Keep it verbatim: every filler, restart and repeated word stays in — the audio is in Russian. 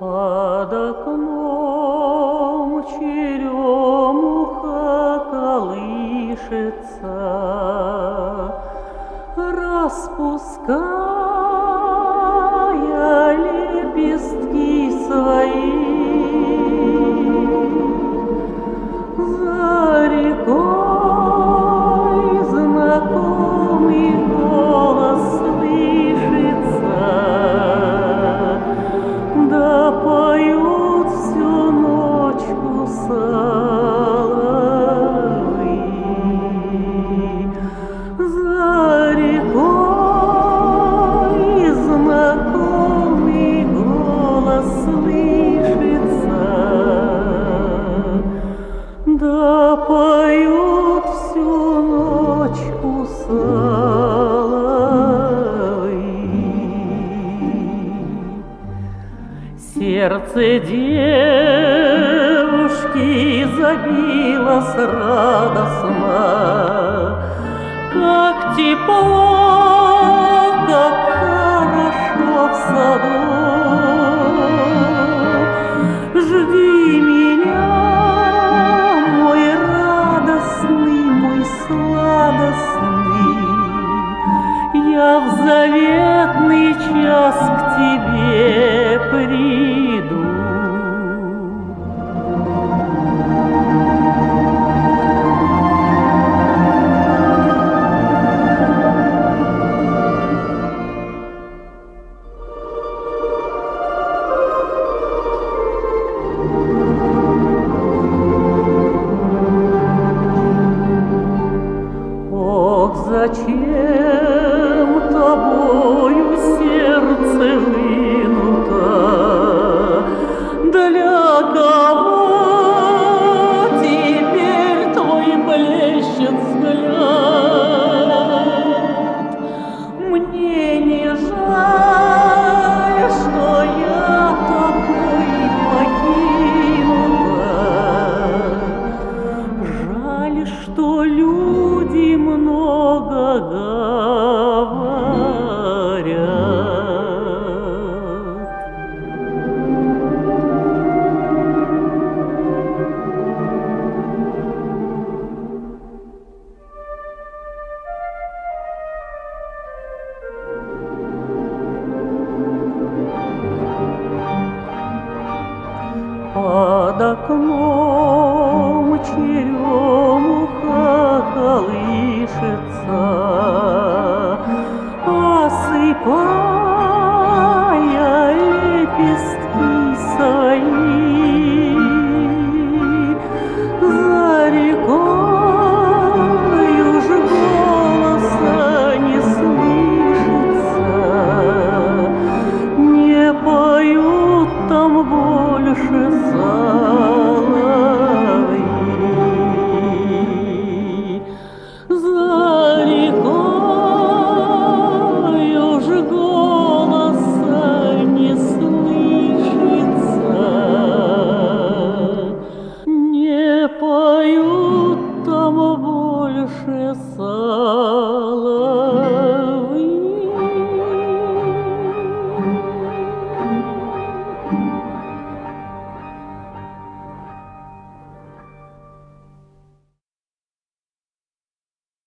Под окном черемуха колышется, распуская лепестки свои. За рекой знакомый голос слышится, да поют всю ночку соловьи. За рекой знакомый голос слышится, да поют всю ночку соловьи. Сердце девушки забилось радостно, как тепло, как хорошо в саду. Жди меня, мой радостный, мой сладостный, я в заветный час к тебе приду. Ох, зачем тобою сердце вынуто? Для кого теперь твой блещет взгляд? Мне не жаль, что я тобой покинута. Жаль, что люди много говорят. Под окном черемуха колышется, осыпая